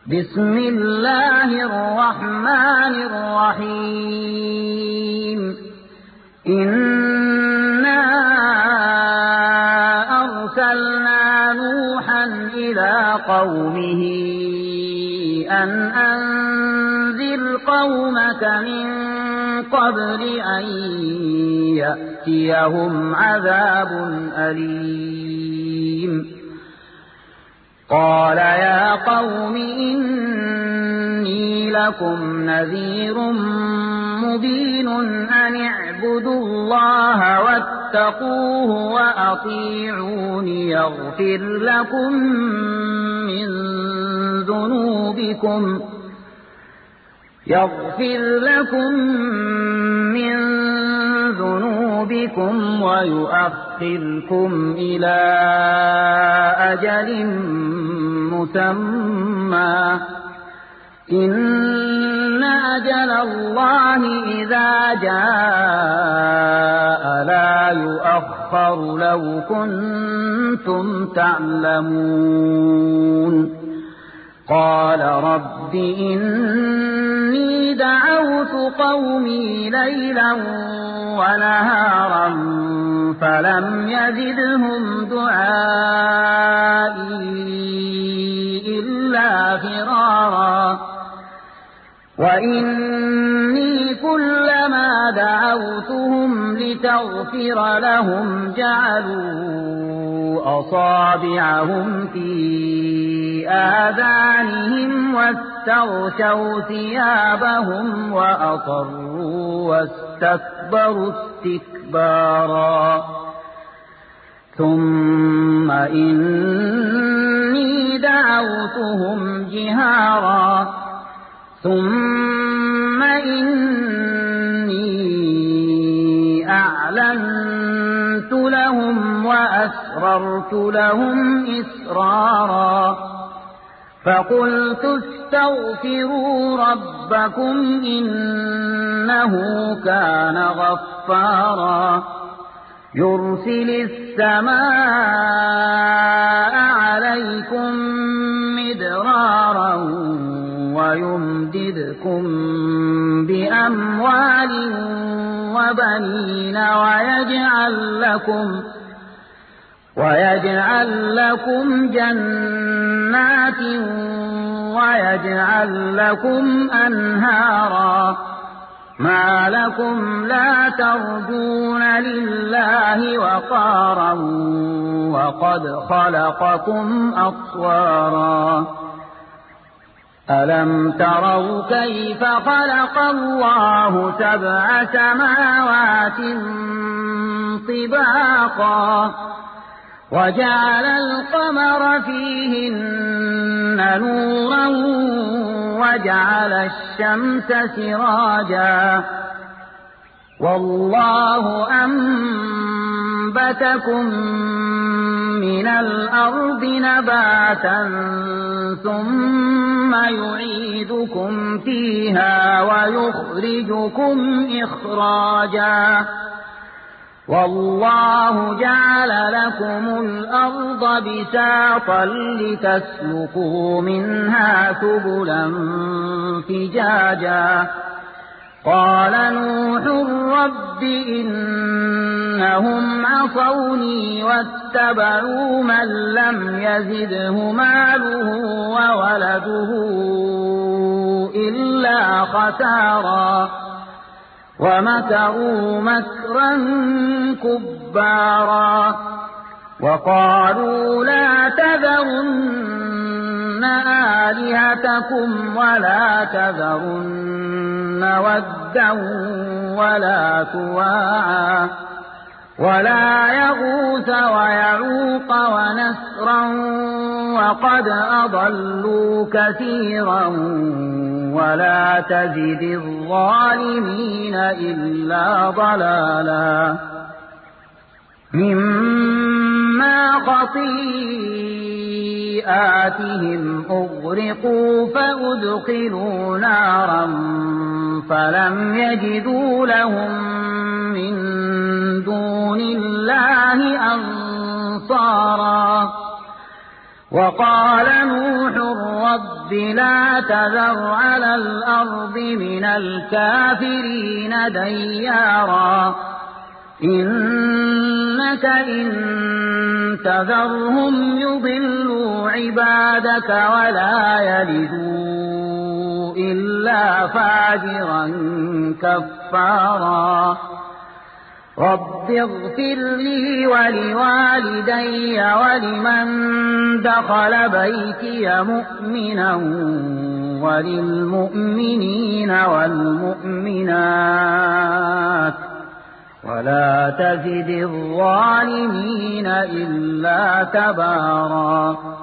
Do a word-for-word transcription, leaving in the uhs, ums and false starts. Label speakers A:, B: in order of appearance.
A: بسم الله الرحمن الرحيم إنا أرسلنا نوحا إلى قومه أن أنذر قومك من قبل أن يأتيهم عذاب أليم قال يا قوم إني لكم نذير مبين أن اعبدوا الله واتقوه وأطيعون يغفر لكم من ذنوبكم يغفر لكم من ذنوبكم ويؤخركم إلى أجل مسمى إن أجل الله إذا جاء لا يؤخر لو كنتم تعلمون قال رب إني دعوت قومي ليلا ونهارا فلم يزدهم دعائي إلا فرارا وإني كلما دعوتهم لتغفر لهم جعلوا أصابعهم في آذانهم واستغشوا ثيابهم وأصروا واستكبروا استكبارا ثم إني دعوتهم جهارا ثم إني أعلنت لهم وأسررت لهم إسرارا فقلت استغفروا ربكم إنه كان غفارا يرسل السماء عليكم مدرارا ويمددكم بأموال وبنين ويجعل لكم ويجعل لكم جنات ويجعل لكم أنهارا ما لكم لا ترجون لله وقارا وقد خلقكم أطوارا ألم تروا كيف خلق الله سبع سماوات طباقا وجعل القمر فيهن نورا وجعل الشمس سراجا والله أنبتكم من الأرض نباتا ثم يعيدكم فيها ويخرجكم إخراجا والله جعل لكم الأرض بساطا لتسلكوا منها سبلا فجاجا قال نوح رب إنهم عصوني واتبعوا من لم يزده ماله وولده إلا خسارا ومكروا مكرا كبارا وقالوا لا تذرن آلهتكم ولا تذرن ودا ولا سواعا ولا يغوث ويعوق ونسرا وقد أضلوا كثيرا ولا تزد الظالمين إلا ضلالا مما خطيئاتهم أغرقوا فأدخلوا نارا فلم يجدوا لهم من دون الله أنصارا وقال نوح رب لا تذر على الأرض من الكافرين ديارا إنك إن تذرهم يضلوا عبادك ولا يلدوا إلا فاجرا كفارا رب اغفر لي ولوالدي ولمن دخل بيتي مؤمنا وللمؤمنين والمؤمنات ولا تزد الظالمين إلا تبارا